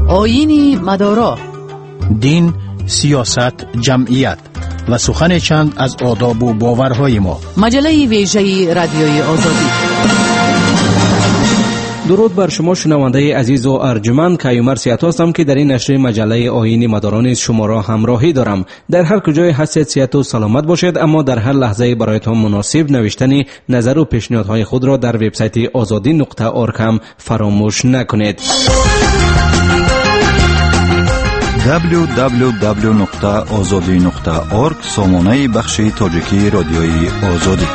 آیین مدارا، دین، سیاست، جمعیت و سخن چند از آداب و باورهای ما. مجله ویژه رادیوی آزادی. درود بر شما شنونده عزیز و ارجمند. کیومرث سیات هستم که در این نشر مجله آیین مداران شما را همراهی دارم. در هر کجای هستید صحت و سلامت باشید، اما در هر لحظه برایتان مناسب نوشتن نظر و پیشنهادهای خود را در وبسایت azadi.org هم فراموش نکنید. www.azadi.org سامانه بخش تاجیکی رادیوی آزادی.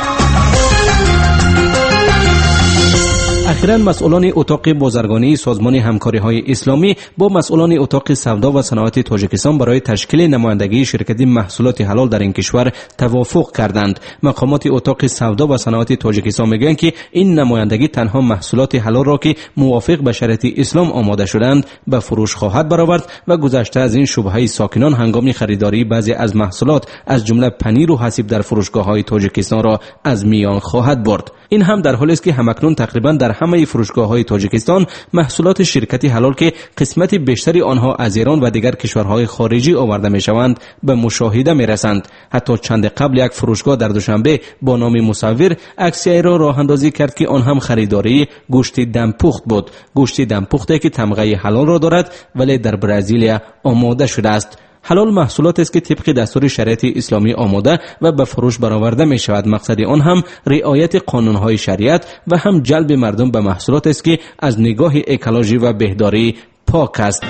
اخیراً مسئولان اتاق بازرگانی سازمان همکاری‌های اسلامی با مسئولان اتاق سودا و صنعت تاجیکستان برای تشکیل نمایندگی شرکت محصولات حلال در این کشور توافق کردند. مقامات اتاق سودا و صنعت تاجیکستان میگویند که این نمایندگی تنها محصولات حلال را که موافق به شرایط اسلام آماده شدند به فروش خواهد برآورد و گذشته از این شبهه ساکنان هنگام خریداری بعضی از محصولات از جمله پنیر و حسیب در فروشگاه‌های تاجیکستان را از میان خواهد برد. این هم در حالی است که همکنون تقریبا در همه فروشگاه‌های تاجیکستان محصولات شرکتی حلال که قسمت بیشتری آنها از ایران و دیگر کشورهای خارجی آورده می‌شوند به مشاهده می‌رسند. حتی چند قبل یک فروشگاه در دوشنبه با نام مصور عکسی را راه اندازی کرد که آن هم خریداری گوشت دمپخت بود. گوشت دمپختی که تمغه حلال را دارد ولی در برزیل آماده شده است. حلال محصولات است که طبق دستور شریعت اسلامی آماده و به فروش برآورده می شود. مقصد آن هم رعایت قانونهای شریعت و هم جلب مردم به محصولات است که از نگاه اکولوژی و بهداری پاک است.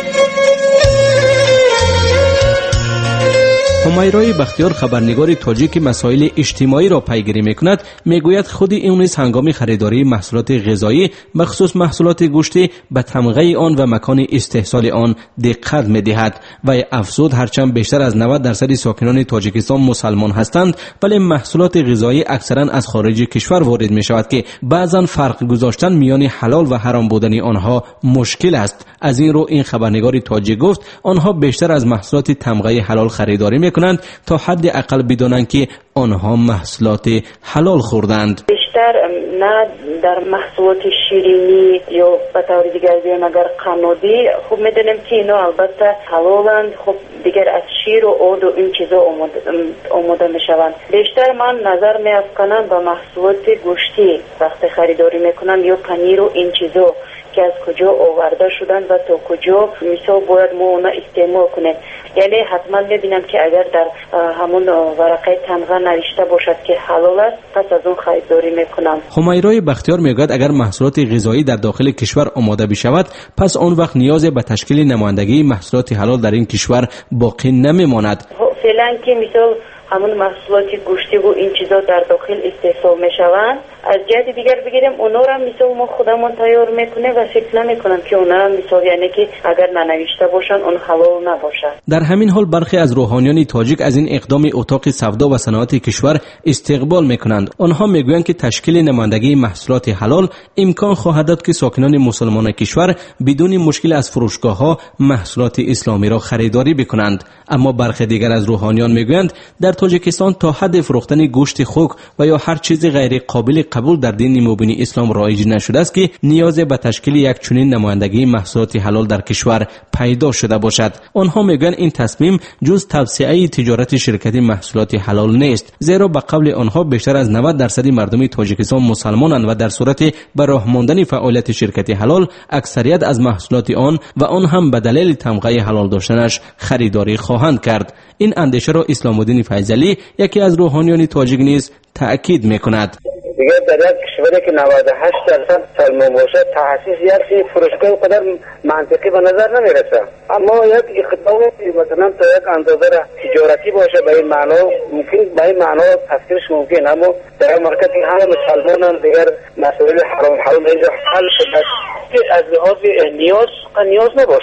همیرای بختیار خبرنگار تاجیک مسائل اجتماعی را پیگیری میکند میگوید خود این نیز هنگام خریداری محصولات غذایی بخصوص محصولات گوشتی به تمغه آن و مکان استحصال آن دقت میدهد و افزود هرچند بیشتر از 90% ساکنان تاجیکستان مسلمان هستند ولی محصولات غذایی اکثرا از خارج کشور وارد می شود که بعضا فرق گذاشتن میان حلال و حرام بودن آنها مشکل است. از این رو این خبرنگار تاجیک گفت آنها بیشتر از محصولات تمغه حلال خریداری میکنند تا حد اقل بدانند که آنها محصولات حلال خوردند. بیشتر نه در محصولات شیرینی یا به طور دیگر بیان اگر قنادی خب میدونیم که اینا البته حلالند، خب دیگر از شیر و عود و این چیزا آماده میشوند. بیشتر من نظر میافکنم به محصولات گوشتی وقتی خریداری میکنم یا پنیر و این چیزا که از کجا آورده شدن و تا کجا مثال باید ما اونا استعمال کنیم. یعنی حتما میبینم که اگر در همون ورقه تمغه نوشته باشد که حلال است پس از اون خریداری میکنم. همیرای بختیار میگوید اگر محصولات غذایی در داخل کشور آماده بشود پس آن وقت نیاز به تشکیل نمایندگی محصولات حلال در این کشور باقی نمیماند. فعلا که مثال همون محصولات گوشتی و این چیزا در داخل استحصال میشوند، از جهت دیگر بگیریم اونا را مثال ما خودمون تیار میکنه و فکر نمیکنم که اونا مثال یعنی که اگر ننوشته باشن اون حلال نباشد. در همین حال برخی از روحانیان تاجیک از این اقدام اتاق سودا و صنعت کشور استقبال میکنند. آنها میگویند که تشکیل نمایندگی محصولات حلال امکان خواهد داد که ساکنان مسلمان کشور بدون مشکل از فروشگاه‌ها محصولات اسلامی را خریداری بکنند. اما برخی دیگر از روحانیان میگویند در تاجیکستان تا حد فروختن گوشت خوک و یا هر چیز غیر قابل قبول در دین مبین اسلام رایج نشده است که نیاز به تشکیل یک چنین نمایندگی محصولات حلال در کشور پیدا شده باشد. آنها میگویند این تصمیم جز توسعه تجارت شرکت محصولات حلال نیست، زیرا به قول آنها بیشتر از 90% مردم تاجیکستان مسلمانند و در صورت به راه ماندن فعالیت شرکت حلال اکثریت از محصولات آن هم به دلیل تمغه حلال داشتنش خریداری خواهند کرد. این اندیشه را اسلام الدین فیضلی یکی از روحانیان تاجیک نیز تأکید میکند. دیگه در یک کشوری که 98% مسلمان باشه تأسیس یک فروشگاه قدر منطقی به نظر نمیرسه. اما یک اقدام مثلا تا یک اندازه تجارتی باشه به این معنا ممکن به این معنا تفسیرش ممکن، اما در موقعی که همه مسلمانان دیگر مسائل حرام اینجا حل شده از لحاظ نیاز نباشه.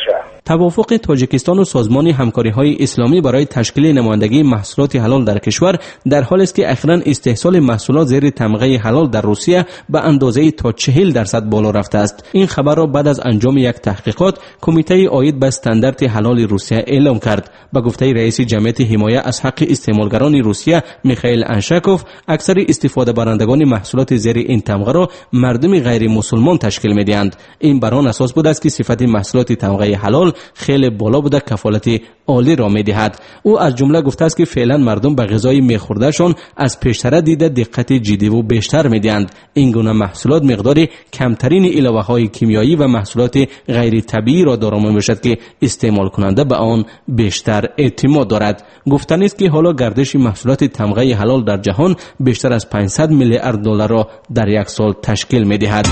توافق تاجیکستان و سازمان همکاری‌های اسلامی برای تشکیل نمایندگی محصولات حلال در کشور در حالی است که اخیراً استحصال محصولات زیر تمغه حلال در روسیه به اندازه تا 40% بالا رفته است. این خبر را بعد از انجام یک تحقیقات کمیته عاید به استاندارد حلال روسیه اعلام کرد. به گفته رئیس جمعیت حمایت از حق استعمالگران روسیه میخائیل انشکوف، اکثر استفاده برندگان محصولات زیر این تمغه را مردم غیر مسلمان تشکیل می‌دهند. این بر آن اساس بود است که صفت محصولات تمغه حلال خیلی بالا بوده کفالت عالی را می‌دهد. او از جمله گفته است که فعلا مردم به غذای می‌خوردهشان از پیشتر دیده دقت جدی و بیشتر می‌دهند. این گونه محصولات مقدار کمترین علاوه‌های کیمیایی و محصولات غیر طبیعی را دارای می‌باشد که استعمال کننده به آن بیشتر اعتماد دارد. گفتنی است که حالا گردش محصولات تمغه حلال در جهان بیشتر از 500 میلیارد دلار را در یک سال تشکیل می‌دهد.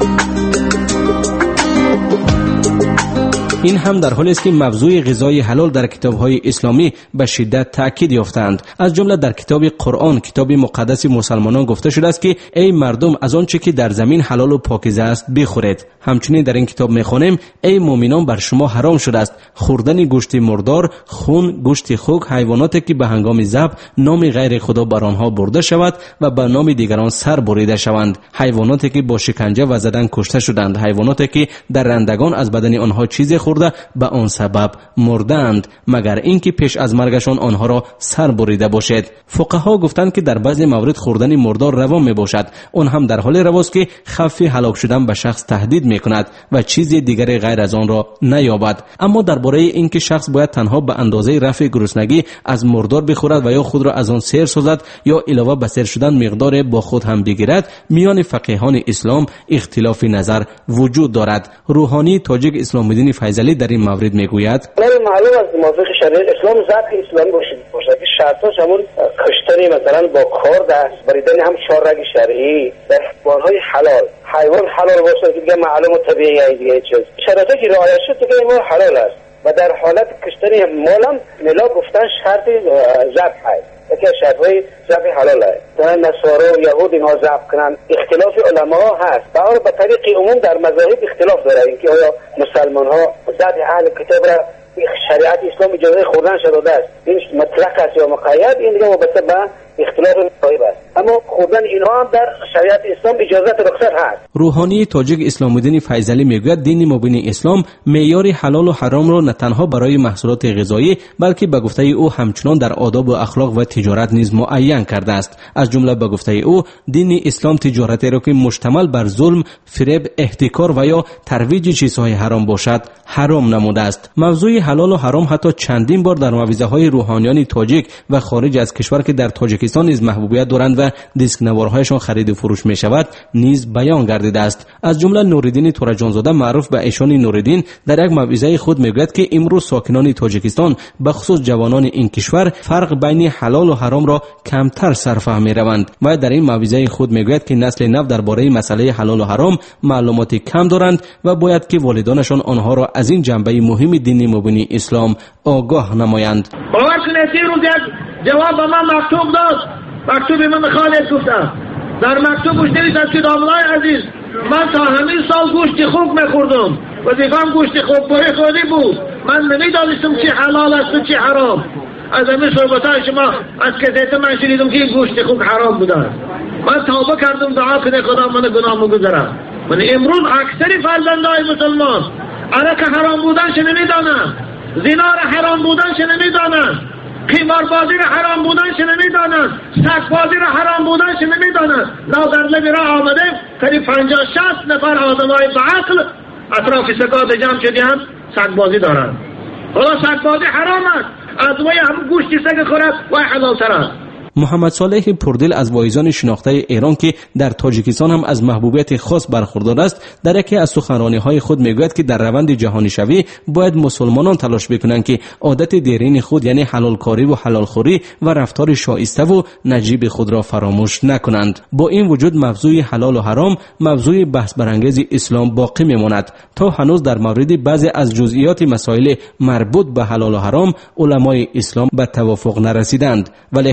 این هم در حالی است که موضوع غذای حلال در کتاب‌های اسلامی به شدت تاکید یافتند. از جمله در کتاب قرآن، کتاب مقدس مسلمانان، گفته شده است که ای مردم از آنچه که در زمین حلال و پاکیزه است بخورید. همچنین در این کتاب می‌خوانیم ای مؤمنان بر شما حرام شده است خوردن گوشت مردار، خون، گوشت خوک، حیواناتی که به هنگام ذبح نام غیر خدا بر آنها برده شود و به نام دیگران سر بریده شوند، حیواناتی که با شکنجه و زدن کشته شدند، حیواناتی که در رندگان از بدن آنها چیزی خورده به آن سبب مردند، مگر اینکه پیش از مرگشان آنها را سر بریده باشد. فقها گفتند که در بعضی موارد خوردن مردار روا می باشد، اون هم در حال رواست که خوف هلاک شدن به شخص تهدید می کند و چیز دیگری غیر از آن را نیابد. اما درباره اینکه شخص باید تنها به اندازه رفع گرسنگی از مردار بخورد و یا خود را از آن سیر سازد یا علاوه بر سیر شدن مقدار با خود هم بگیرد، میان فقیهان اسلام اختلاف نظر وجود دارد. روحانی تاجیک اسلام الدین فیضلی در این مورد میگوید معلوم است موافق شریعت اسلام ذبح اسلامی باشه که شرطش همون کشتن مثلا با کار دست بریدن هم 4 رگ شرعی در حیوانات حلال، حیوان حلال باشه که دیگه معلوم و طبیعی دیگه چیز شرایطی که رعایت شد دیگه ما حلال است و در حالت کشتن مالم ملا گفتن شرط ذبح است که شرطهای ذبح حلال است. در نصارا و یهود اینها ذبح کنن اختلاف علما هست. به طریق عموم در مذاهب اختلاف داره اینکه آیا مسلمان ها ذبح اهل کتاب را شریعت اسلام اجازه خوردن شده است، این مطلق است یا مقید، این دیگه وابسته به اختلاف مذاهب است، اما خوردن اینها هم در شریعت اسلام اجازه رخصت هست. روحانی تاجیک اسلام الدین فیضلی میگوید دین مبین اسلام معیار حلال و حرام را نه تنها برای محصولات غذایی بلکه به گفته او همچنان در آداب و اخلاق و تجارت نیز معین کرده است. از جمله به گفته او دین اسلام تجارتی را که مشتمل بر ظلم، فریب، احتکار و یا ترویج چیزهای حرام باشد حرام نموده است. موضوع حلال و حرام حتی چندین بار در موعظه‌های روحانیان تاجیک و خارج از کشور که در تاجیکستان نیز محبوبیت دارند و دیسک نوارهایشان خرید و فروش می شود نیز بیان گردیده است. از جمله نوریدین تورجانزاده معروف به ایشان نوریدین در یک موعظه خود میگوید که امروز ساکنان تاجیکستان به خصوص جوانان این کشور فرق بین حلال و حرام را کمتر سرفهم می‌روند و در این موعظه خود میگوید که نسل نو درباره مسئله حلال و حرام معلوماتی کم دارند و باید که والدانشان آنها را از این جنبه مهم دین مبین اسلام آگاه نمایند. باور کنید روز یک جواب به من مکتوب داد، مکتوب من خالد گفتم در مکتوب نوشته است که داملای عزیز من تا همین سال گوشت خوک می‌خوردم، وظیفه‌ام گوشت خوک خودی بود، من نمی‌دانستم چی حلال است و چی حرام. از همین صحبت‌های شما از کسیت من شنیدم که گوشت خوک حرام بوده. من توبه کردم، دعا کنه خدا من گناهمو بگذاره. من امروز اکثر فرزندان مسلمان علاقه حرام بودنش نمی‌دانند، زنا را حرام بودنش نمی‌دانند، قماربازی را حرام بودنش نمی‌دانند، سگ‌بازی را حرام بودنش نمی‌دانند. نادرلب را آمده قریب 50-60 نفر آدمای با عقل اطراف سگاد جمع شده‌اند سگ‌بازی دارند. حالا سگ‌بازی حرام است، از وی هم گوشت سگ خورد و حلال‌تر است. محمد صالح پردل از واعظان شناخته ایران که در تاجیکستان هم از محبوبیت خاص برخوردار است در یکی از سخنرانی‌های خود میگوید که در روند جهانی شوی باید مسلمانان تلاش بکنند که عادت دیرین خود یعنی حلال کاری و حلال خوری و رفتار شایسته و نجیب خود را فراموش نکنند. با این وجود موضوع حلال و حرام موضوع بحث برانگیز اسلام باقی میماند. تا هنوز در مورد بعضی از جزئیات مسائل مربوط به حلال و حرام علمای اسلام به توافق نرسیدند، ولی همچنان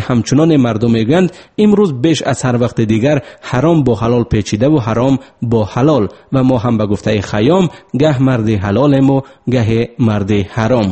میلیون مردم میگویند امروز بیش از هر وقت دیگر حرام با حلال پیچیده و حرام با حلال و ما هم به گفته خیام گه مرد حلالیم و گه مرد حرام.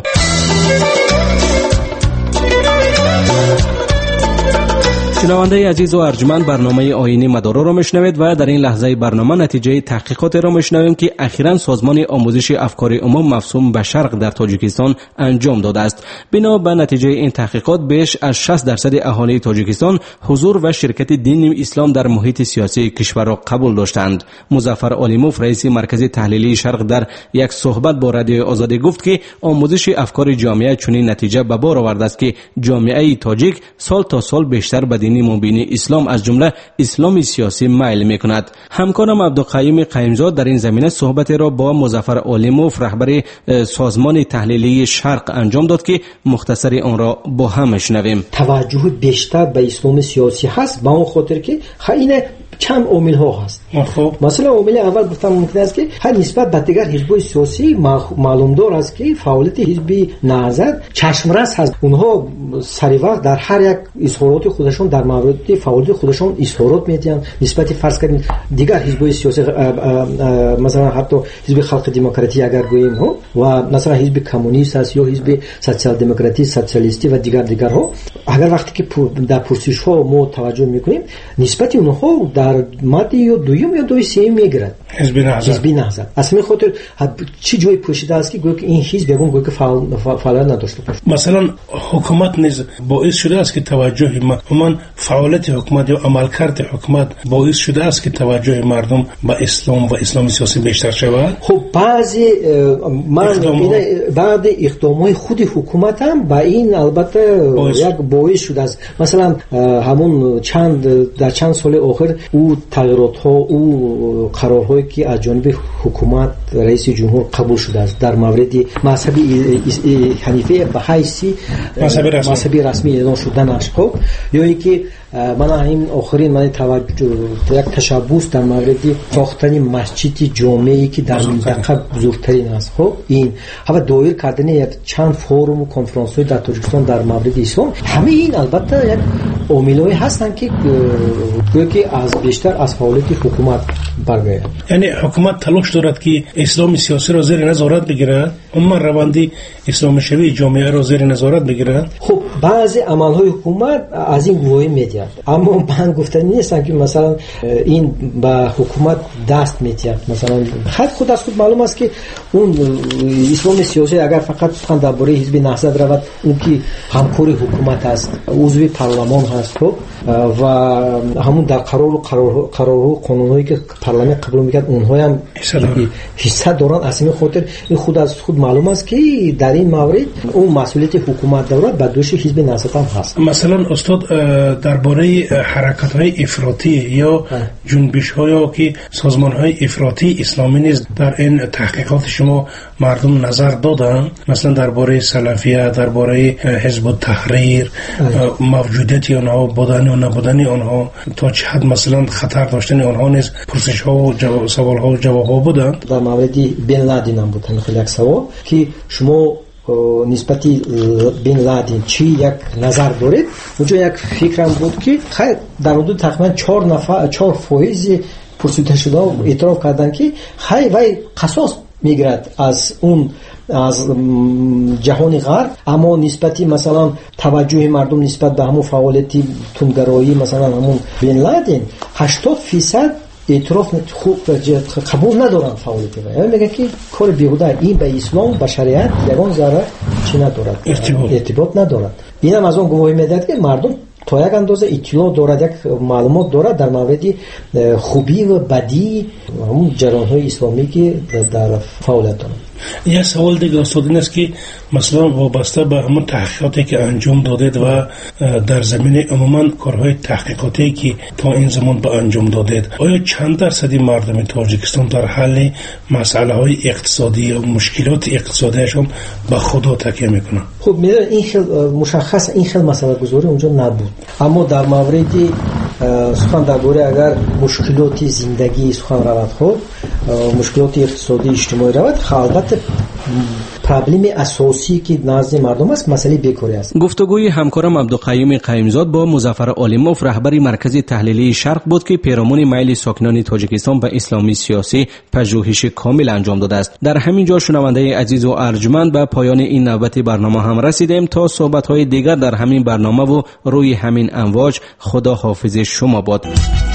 شنونده عزیز و ارجمند، برنامه آیین مدارا را میشنوید و در این لحظه برنامه نتیجه تحقیقات را میشنویم که اخیراً سازمان آموزش افکار عموم مفهوم به شرق در تاجیکستان انجام داده است. بنا به نتیجه این تحقیقات بیش از 60% اهالی تاجیکستان حضور و شرکت دین اسلام در محیط سیاسی کشور را قبول داشتند. مظفر علیموف رئیس مرکز تحلیلی شرق در یک صحبت با رادیوی آزادی گفت که آموزش افکار جامعه چنین نتیجه به بار آورده است که جامعه تاجیک سال تا سال بیشتر به دین مبین اسلام از جمله اسلام سیاسی میل میکند. همکارم عبدالقیوم قیمزاد در این زمینه صحبت را با مظفر علیموف رهبر سازمان تحلیلی شرق انجام داد که مختصری آن را با هم شنویم. توجه بیشتر به اسلام سیاسی هست با اون خاطر که این چند عامل ها هست. مثلا عامل اول گفتم ممکن است که هر نسبت به دیگر حزب سیاسی معلوم دار است که فعالیت حزب نهضت چشمرس هست. اونها سری وقت در هر یک اظهارات خودشون در مورد فعالیت خودشون اظهارات میدن نسبت فرض کنید دیگر حزب سیاسی، مثلا حتی حزب خلق دموکراتی اگر گوییم ها و مثلا حزب کمونیست است یا حزب سوسیال دموکراتی سوسیالیستی و دیگر ها، اگر وقتی که در پرسش ها ما توجه میکنیم نسبت اونها در ماده یا دوم یا دوی سوم میگیرد حزب نهضت. اصلا خاطر چی جای پوشیده است که گویا که این حزب بگم گویا که فعالیت نداشته باشه. مثلا حکومت نیز باعث شده است که توجه من فعالیت حکومت یا عملکرد حکومت باعث شده است که توجه مردم به اسلام و اسلام سیاسی بیشتر شود. خب بعد اقدامات خود حکومت هم با این البته یک باعث شده است. مثلا همون در چند سال آخر او تغییرات ها او قرارهایی که از جانب حکومت رئیس جمهور قبول شده است در مورد مذهب حنیفه به حیث مذهب رسمی اعلام شدنش، خب یا اینکه من این آخرین من توجه یک تشبوس در مورد ساختن مسجد جامعی که در منطقه بزرگترین است. خب این همه دایر کردن یک چند فورم و کنفرانس های در تاجیکستان در مورد اسلام، همه این البته یک عامل‌هایی هستند که از بیشتر از فعالیت حکومت برمی‌آید. یعنی حکومت تلاش دارد که اسلام سیاسی را زیر نظارت بگیرد، اما روندی اسلام شوی جامعه را زیر نظارت بگیرد. خب بعضی عمل‌های حکومت از این گواهی می‌دهد، اما من گفتنی نیستم که مثلا این به حکومت دست می‌دهد. مثلا خود از خود معلوم است که اون اسلام سیاسی اگر فقط درباره حزب نهضت رود، اون که همکار حکومت است، عضو پارلمان هست و همون در قرار و قانونهایی که پارلمان قبول می‌کرد اونها هم حصه دارن. اصلا خاطر این خود از خود معلوم است که در این مورد اون مسئولیت حکومت دارد به دوش حزب نهضت هم هست. مثلا استاد درباره حرکت‌های افراطی یا جنبش‌هایی که سازمان‌های افراطی اسلامی نیز در این تحقیقات شما مردم نظر دادن، مثلا درباره سلفیه، درباره حزب التحریر، موجودیت آنها، بودن و نبودن آنها، تا چه حد مثلا خطر داشتن آنها نیز پرسش‌ها و سوال‌ها و جواب‌ها بودند. در مورد بن لادن هم بود خیلی یک سوال که شما نسبتی بن لادن چی یک نظر دارید. اونجا یک فکرم بود که خیر در حدود تقریبا 4% پرسیده شده اعتراف کردن که خیر وای قصاص میگیرد از جهان غرب، اما نسبتی مثلا توجه مردم نسبت به همون فعالیت تندگرایی مثلا همون بن لادن 80% اعتراف خوب قبول ندارن فعالیت را. یعنی میگه که کار بیهوده، این به اسلام به شریعت یگان ذره چی ندارد، ارتباط ندارد. اینم از اون گواهی میدهد که مردم تا یک اندازه اطلاع دارد، یک معلومات دارد در مورد خوبی و بدی همون جریان‌های اسلامی که در فعالیت دارند. یه سوال دیگه استاد این است که مثلا وابسته به همون تحقیقاتی که انجام دادید و در زمینه عموما کارهای تحقیقاتی که تا این زمان به انجام دادید، آیا چند درصدی مردم تاجیکستان در حل مسئله های اقتصادی و مشکلات اقتصادیشون به خدا تکیه میکنن؟ خب میدونید این خیلی مشخص این خیلی مسئله گذاری اونجا نبود، اما در مورد سخن درباره اگر مشکلات زندگی سخن رود، خب مشکلات اقتصادی اجتماعی رود، البته پرابلم اساسی که نزد مردم است مسئله بیکاری است. گفتگوی همکارم عبدالقیوم قیمزاد با مظفر عالموف رهبر مرکز تحلیلی شرق بود که پیرامون میل ساکنان تاجیکستان به اسلامی سیاسی پژوهش کامل انجام داده است. در همین جا شنونده عزیز و ارجمند به پایان این نوبت برنامه هم رسیدیم. تا صحبت‌های دیگر در همین برنامه و روی همین امواج، خدا حافظ شما باد.